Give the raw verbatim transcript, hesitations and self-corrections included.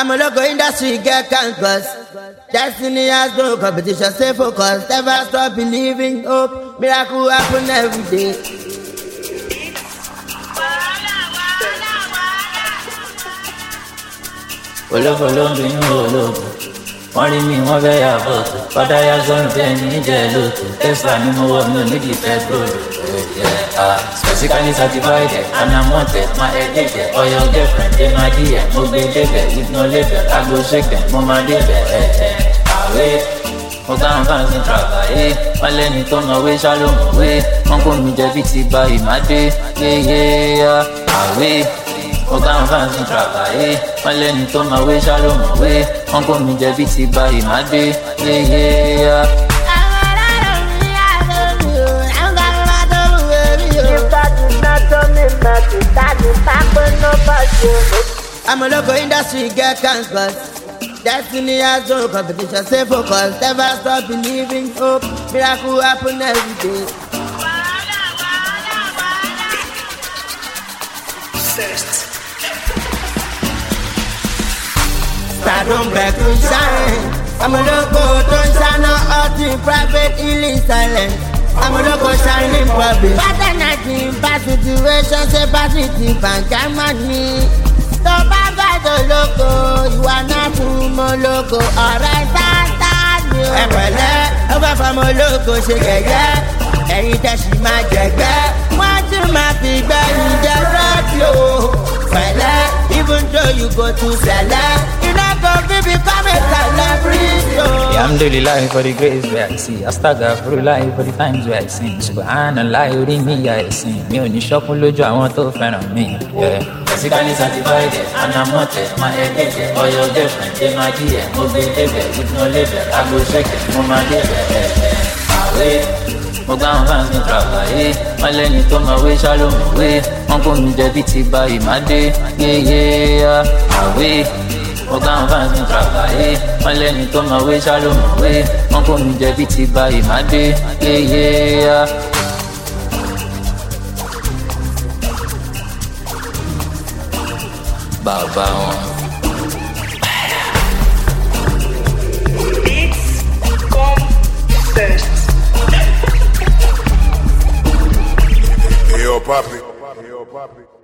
I'm a local industry, get campus. Destiny has no competition, stay focused. Never stop believing, hope. Miracle happen every day. Ológo ló ń bínú ológo, wọ́n rí mi wọ́n fẹ́ yà bọ̀tù, padà yà sọ́nù bẹ́ẹ̀ ní ìjẹ́ lóko, Tesla ni mo wọ̀ mi ò nídìí petrol. Specifically certified, and I'm wanted, my head or your girlfriend, they my dear, no be label, if no label, I go shake them, mama label, away. Mo káwọn fans ń travaye, wọ́n lẹ́ni tó mọ̀ wé ṣálómù wé, wọ́n kò mi jẹ́ bí ti ba ìmádé, yéyé away. Mo káwọn fans ń travaye, wọ́n lẹ́ni tó mọ̀ wé ṣálómù wé, wọ́n kò mi jẹ́ bí ti ba ìmádé, yéyé. I'm a local industry, get campus. Destiny has no competition, stay focused. Never stop believing, hope. Miracle happen every day. Stardom back to shine. I'm a local, don't shine out in private, healing silent. I'm a local shining public. Better nothing, bad situation, say positive and get money. So bad by the loco, you are not too more loco. Alright, start, start, you. Ẹ pẹ̀lẹ́, ó bá fọmọ loco ṣe gẹ́gẹ́. Ẹ̀yin tẹ̀sí máa jẹ̀gẹ́. Wọ́n tún máa fi gbẹ̀yìn jẹ rọ́ọ̀tì o. Pẹ̀lẹ́, even though you go to sẹ̀lẹ̀, you no go fit become a celebrity o. Yeah, I'm daily life for the grace where I see. I stagger for life for the times where I sing. Subhanallah, orí mi yà ẹ̀sìn. Mi ò ní ṣọ́kún lójú àwọn tó fẹ́ràn mi. Basically certified, and I'm wanted, my head or your girlfriend, they my dear, no be label, with no label, I go shake it, mama label, away. Mo káwọn fans ń travaye, wọ́n lẹ́ni tó mọ̀ wé ṣálómù wé, wọ́n kò mi jẹ́ bí ti ba ìmádé, yéyé away. Mo káwọn fans ń travaye, wọ́n lẹ́ni tó mọ̀ wé ṣálómù wé, wọ́n kò mi jẹ́ bí ti ba ìmádé, yéyé. Bàbá wọn. Beats come first. Hey yo, Papi. Hey yo, Papi.